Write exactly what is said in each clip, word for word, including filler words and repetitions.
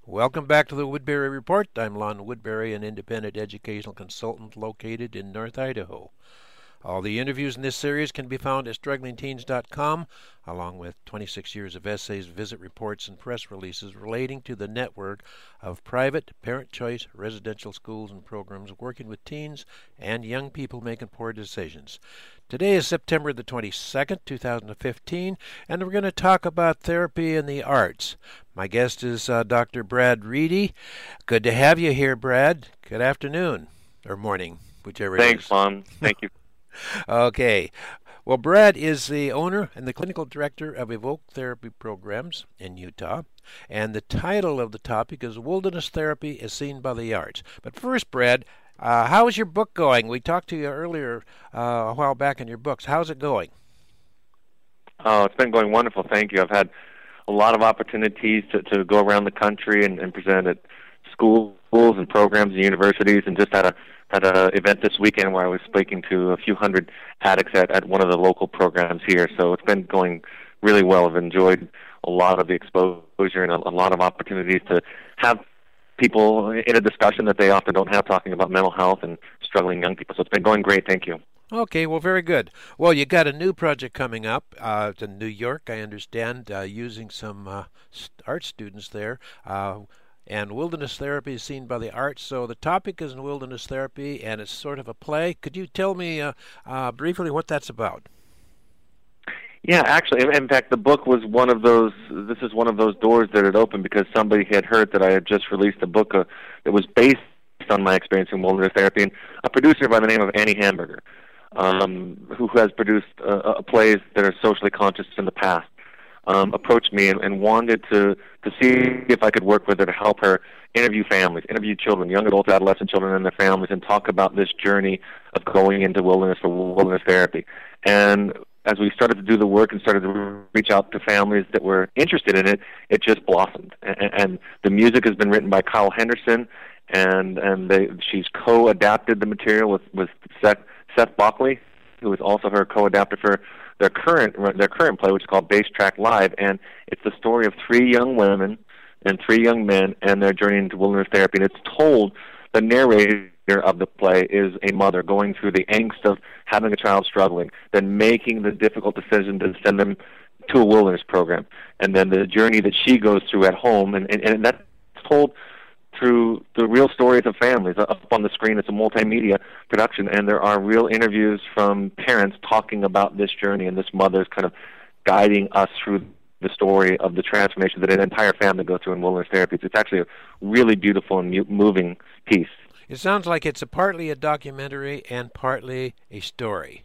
Welcome back to the Woodbury Report. I'm Lon Woodbury, an independent educational consultant located in North Idaho. All the interviews in this series can be found at struggling teens dot com, along with twenty-six years of essays, visit reports, and press releases relating to the network of private, parent-choice residential schools and programs working with teens and young people making poor decisions. Today is September the twenty-second, two thousand fifteen, and we're going to talk about therapy and the arts. My guest is uh, Doctor Brad Reedy. Good to have you here, Brad. Good afternoon, or morning, whichever it is. Thanks, Lon. Thank you. Okay. Well, Brad is the owner and the clinical director of Evoke Therapy Programs in Utah, and the title of the topic is Wilderness Therapy as Seen by the Arts. But first, Brad, uh, how is your book going? We talked to you earlier uh, a while back in your books. How's it going? Oh, it's been going wonderful. Thank you. I've had a lot of opportunities to, to go around the country and, and present at schools and programs and universities, and just had a had an event this weekend where I was speaking to a few hundred addicts at, at one of the local programs here. So it's been going really well. I've enjoyed a lot of the exposure and a, a lot of opportunities to have people in a discussion that they often don't have, talking about mental health and struggling young people. So it's been going great. Thank you. Okay, well, very good. Well, you got a new project coming up. Uh, it's in New York, I understand, uh, using some uh, art students there. Uh, And wilderness therapy is seen by the arts. So the topic is in wilderness therapy, and it's sort of a play. Could you tell me uh, uh, briefly what that's about? Yeah, actually, in fact, the book was one of those. This is one of those doors that had opened because somebody had heard that I had just released a book uh, that was based on my experience in wilderness therapy. And a producer by the name of Annie Hamburger, um, who has produced uh, uh, plays that are socially conscious in the past, Um, approached me and, and wanted to, to see if I could work with her to help her interview families, interview children, young adults, adolescent children and their families, and talk about this journey of going into wilderness for wilderness therapy. And as we started to do the work and started to reach out to families that were interested in it, it just blossomed. And, and the music has been written by Kyle Henderson, and, and they, she's co-adapted the material with, with Seth, Seth Bockley, who is also her co-adapter for their current their current play, which is called Bass Track Live, and it's the story of three young women and three young men and their journey into wilderness therapy. And it's told, the narrator of the play is a mother going through the angst of having a child struggling, then making the difficult decision to send them to a wilderness program, and then the journey that she goes through at home, and, and, and that's told through the real stories of families. Up on the screen, it's a multimedia production, and there are real interviews from parents talking about this journey, and this mother's kind of guiding us through the story of the transformation that an entire family goes through in wilderness therapy. It's actually a really beautiful and moving piece. It sounds like it's a partly a documentary and partly a story.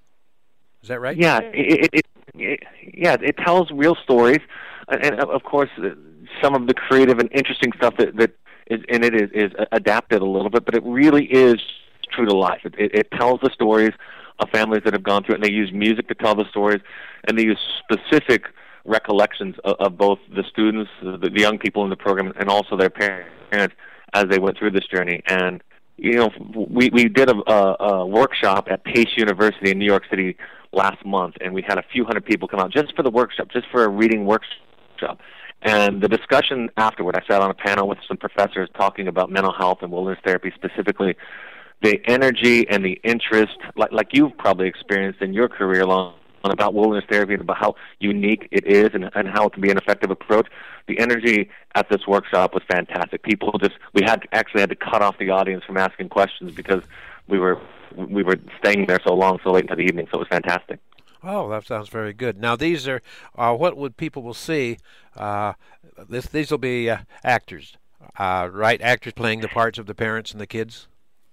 Is that right? Yeah, it, it, it, yeah, it tells real stories, and of course, some of the creative and interesting stuff that, that is in it is, is adapted a little bit, but it really is true to life. It, it, it tells the stories of families that have gone through it, and they use music to tell the stories, and they use specific recollections of, of both the students, the, the young people in the program, and also their parents as they went through this journey. And you know, we we did a, a, a workshop at Pace University in New York City last month, and we had a few hundred people come out just for the workshop, just for a reading workshop. And the discussion afterward, I sat on a panel with some professors talking about mental health and wilderness therapy specifically. The energy and the interest, like, like you've probably experienced in your career long, about wilderness therapy and about how unique it is and, and how it can be an effective approach. The energy at this workshop was fantastic. People just, we had actually had to cut off the audience from asking questions because we were we were staying there so long, so late into the evening, so it was fantastic. Oh, that sounds very good. Now, these are uh, what would people will see. Uh, this these will be uh, actors, uh, right? Actors playing the parts of the parents and the kids.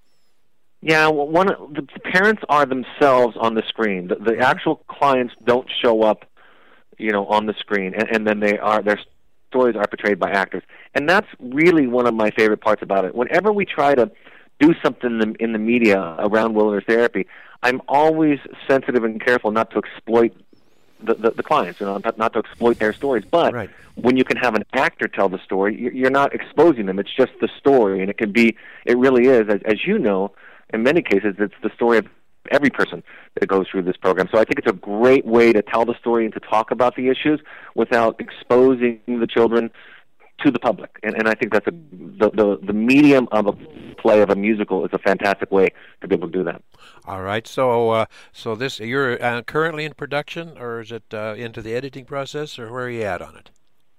Yeah, well, one the parents are themselves on the screen. The, the actual clients don't show up, you know, on the screen, and, and then they are their stories are portrayed by actors, and that's really one of my favorite parts about it. Whenever we try to do something in the, in the media around wilderness therapy, I'm always sensitive and careful not to exploit the, the, the clients, you know, not, not to exploit their stories. But right. When you can have an actor tell the story, you're not exposing them. It's just the story, and it can be, it really is, as, as you know, in many cases, it's the story of every person that goes through this program. So I think it's a great way to tell the story and to talk about the issues without exposing the children to the public. And, and I think that's a, the, the, the medium of a play of a musical is a fantastic way to be able to do that. All right. So uh, so this you're uh, currently in production, or is it uh, into the editing process, or where are you at on it?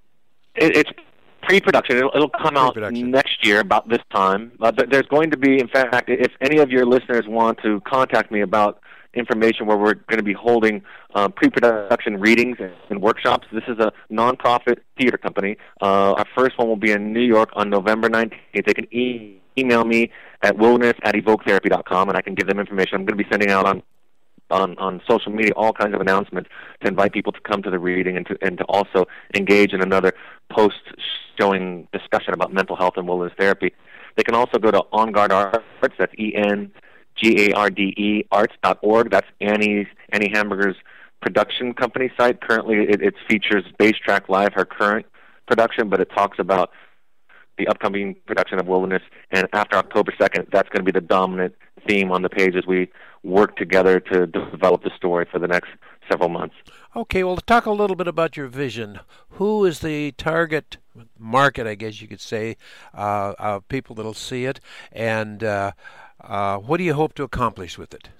it it's pre-production. It'll, it'll come out next year about this time. Uh, there's going to be, in fact, if any of your listeners want to contact me about information where we're going to be holding uh, pre-production readings and workshops. This is a nonprofit theater company. Uh, our first one will be in New York on November nineteenth. They can e- email me at wilderness at evoke therapy dot com, and I can give them information. I'm going to be sending out on on, on social media all kinds of announcements to invite people to come to the reading and to, and to also engage in another post-showing discussion about mental health and wilderness therapy. They can also go to On Guard Arts, that's E N G A R D E, arts dot org. That's Annie's, Annie Hamburger's production company site. Currently, it, it features Bass Track Live, her current production, but it talks about the upcoming production of Wilderness. And after October second, that's going to be the dominant theme on the page as we work together to develop the story for the next several months. Okay, well, talk a little bit about your vision. Who is the target market, I guess you could say, uh, of people that'll see it, and uh, uh, what do you hope to accomplish with it?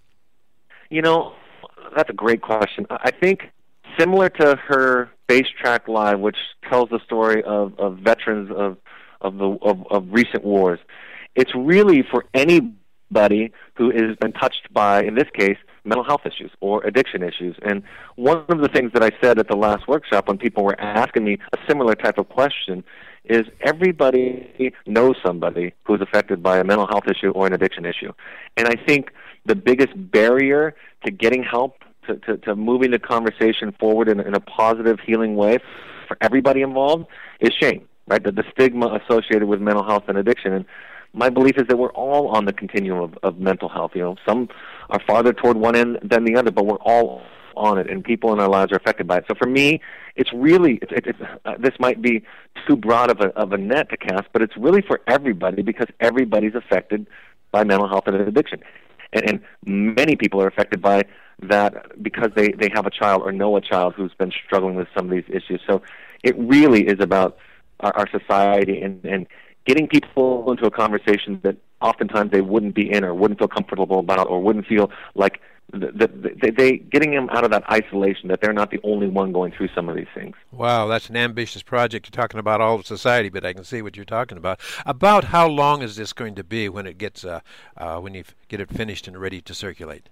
You know, that's a great question. I think similar to her Bass Track Live, which tells the story of, of veterans of of the of, of recent wars, it's really for anybody who has been touched by, in this case, mental health issues or addiction issues. And one of the things that I said at the last workshop when people were asking me a similar type of question is everybody knows somebody who's affected by a mental health issue or an addiction issue. And I think the biggest barrier to getting help, to, to, to moving the conversation forward in, in a positive, healing way for everybody involved is shame, right? The, the stigma associated with mental health and addiction. And my belief is that we're all on the continuum of, of mental health. You know, some are farther toward one end than the other, but we're all on it, and people in our lives are affected by it. So for me, it's really, it's, it's, uh, this might be too broad of a, of a net to cast, but it's really for everybody because everybody's affected by mental health and addiction. And, and many people are affected by that because they, they have a child or know a child who's been struggling with some of these issues. So it really is about our, our society and, and getting people into a conversation that oftentimes they wouldn't be in or wouldn't feel comfortable about or wouldn't feel like the, the, the, they getting them out of that isolation, that they're not the only one going through some of these things. Wow, that's an ambitious project. You're talking about all of society, but I can see what you're talking about. About how long is this going to be when it gets uh, uh, when you get it finished and ready to circulate?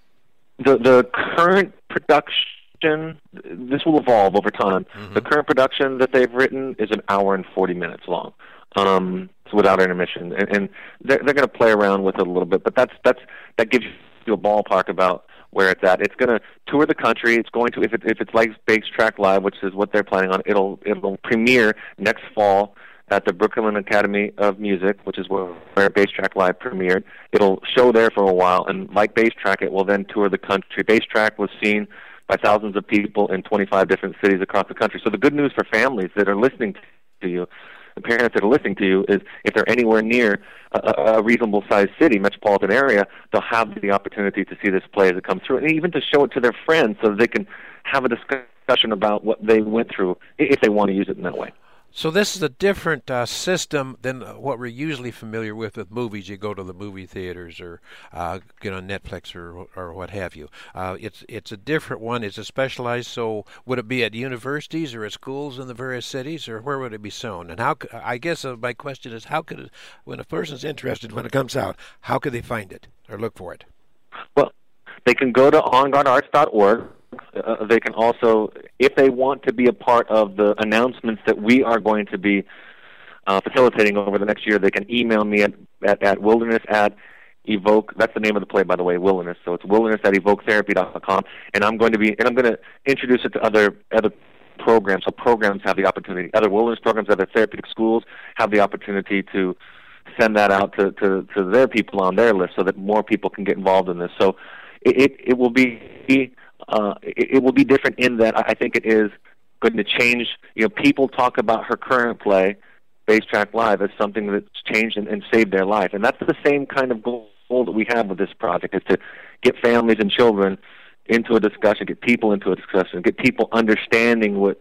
The the current production, this will evolve over time. Mm-hmm. The current production that they've written is an hour and forty minutes long. Um, without intermission, and, and they're, they're going to play around with it a little bit, but that's that's that gives you a ballpark about where it's at. It's going to tour the country. It's going to, if it if it's like Bass Track Live, which is what they're planning on, it'll it'll premiere next fall at the Brooklyn Academy of Music, which is where, where Bass Track Live premiered. It'll show there for a while, and like Bass Track, it will then tour the country. Bass Track was seen by thousands of people in twenty-five different cities across the country. So the good news for families that are listening to you, the parents that are listening to you, is if they're anywhere near a, a reasonable-sized city, metropolitan area, they'll have the opportunity to see this play as it comes through, and even to show it to their friends so they can have a discussion about what they went through if they want to use it in that way. So this is a different uh, system than what we're usually familiar with with movies. You go to the movie theaters or uh, get on Netflix or or what have you. Uh, it's it's a different one. It's a specialized. So would it be at universities or at schools in the various cities, or where would it be shown? And how? I guess uh, my question is, how could it, when a person's interested when it comes out, how could they find it or look for it? Well, they can go to on guard arts dot org. Uh, they can also, if they want to be a part of the announcements that we are going to be uh, facilitating over the next year, they can email me at, at, at wilderness at evoke. That's the name of the play, by the way, Wilderness. So it's wilderness at evoke therapy dot com, and I'm going to be and I'm going to introduce it to other other programs. So programs have the opportunity. Other wilderness programs, other therapeutic schools have the opportunity to send that out to, to, to their people on their list, so that more people can get involved in this. So it it, it will be. Uh, it, it will be different in that I think it is going to change. You know, people talk about her current play, Bass Track Live, as something that's changed and, and saved their life, and that's the same kind of goal that we have with this project: is to get families and children into a discussion, get people into a discussion, get people understanding what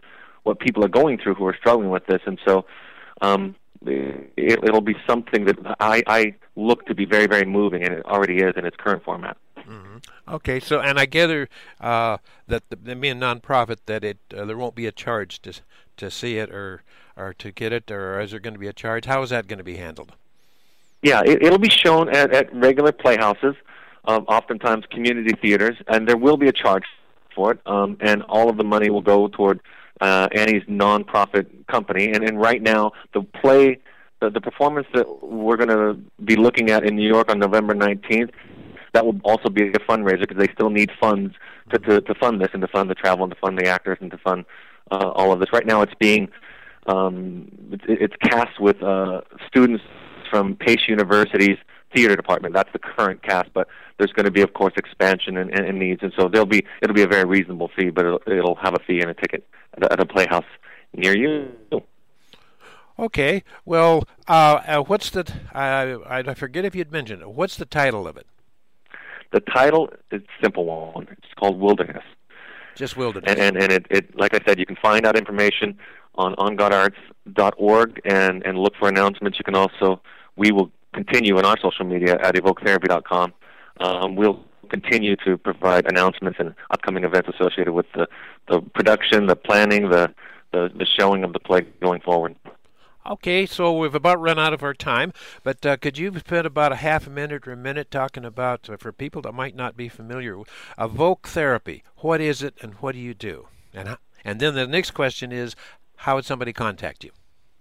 what people are going through who are struggling with this. And so um, it, it'll be something that I, I look to be very, very moving, and it already is in its current format. Mm-hmm. Okay, so and I gather uh, that the, the being a nonprofit, that it uh, there won't be a charge to to see it or or to get it, or is there going to be a charge? How is that going to be handled? Yeah, it, it'll be shown at, at regular playhouses, um, oftentimes community theaters, and there will be a charge for it, um, and all of the money will go toward uh, Annie's nonprofit company. And, and right now, the play, the, the performance that we're going to be looking at in New York on November nineteenth, that will also be a fundraiser because they still need funds to, to, to fund this and to fund the travel and to fund the actors and to fund uh, all of this. Right now, it's being um, it's, it's cast with uh, students from Pace University's theater department. That's the current cast, but there's going to be, of course, expansion and, and, and needs, and so there'll be it'll be a very reasonable fee, but it'll, it'll have a fee and a ticket at a, at a playhouse near you. Okay. Well, uh, uh, what's the? I I forget if you'd mentioned it. What's the title of it? The title is a simple one. It's called Wilderness. Just Wilderness. And and, and it, it like I said, you can find out information on on god arts dot org and and look for announcements. You can also we will continue on our social media at evoke therapy dot com. Um, we'll continue to provide announcements and upcoming events associated with the, the production, the planning, the, the the showing of the play going forward. Okay, so we've about run out of our time, but uh, could you spend about a half a minute or a minute talking about, uh, for people that might not be familiar, Evoke Therapy. What is it and what do you do? And how, and then the next question is, how would somebody contact you?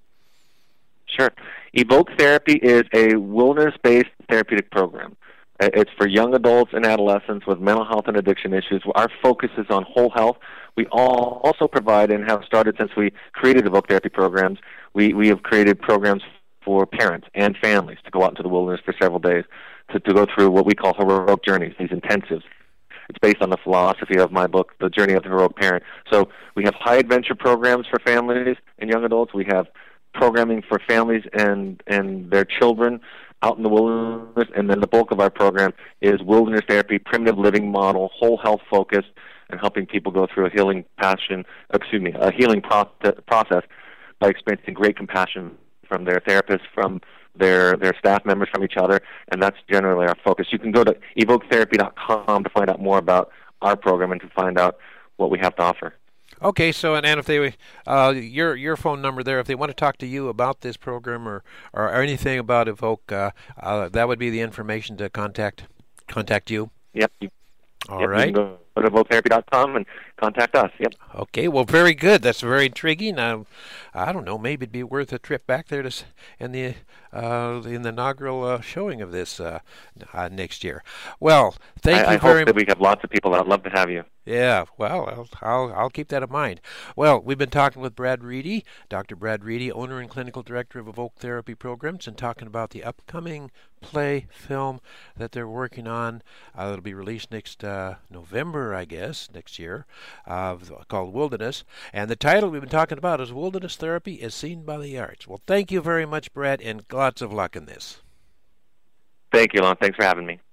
Sure. Evoke Therapy is a wilderness-based therapeutic program. It's for young adults and adolescents with mental health and addiction issues. Our focus is on whole health. We all also provide and have started since we created Evoke Therapy programs. We, we have created programs for parents and families to go out into the wilderness for several days to, to go through what we call heroic journeys, these intensives. It's based on the philosophy of my book, The Journey of the Heroic Parent. So we have high-adventure programs for families and young adults. We have programming for families and, and their children out in the wilderness, and then the bulk of our program is wilderness therapy, primitive living model, whole health focused, and helping people go through a healing passion, excuse me, a healing process by experiencing great compassion from their therapists, from their their staff members, from each other, and that's generally our focus. You can go to evoke therapy dot com to find out more about our program and to find out what we have to offer. Okay, so and, and if they, uh, your your phone number there, if they want to talk to you about this program or, or, or anything about Evoke, uh, uh, that would be the information to contact contact you. Yep. All yep, right. You can go to evoke therapy dot com and contact us. Yep. Okay. Well, very good. That's very intriguing. Uh, I don't know. Maybe it'd be worth a trip back there to in the uh, in the inaugural uh, showing of this uh, uh, next year. Well, thank I, you I very much. hope that we have lots of people that'd love to have you. Yeah, well, I'll, I'll I'll keep that in mind. Well, we've been talking with Brad Reedy, Doctor Brad Reedy, owner and clinical director of Evoke Therapy Programs, and talking about the upcoming play film that they're working on. Uh, it'll be released next uh, November, I guess, next year, uh, called Wilderness. And the title we've been talking about is Wilderness Therapy as Seen by the Arts. Well, thank you very much, Brad, and lots of luck in this. Thank you, Lon. Thanks for having me.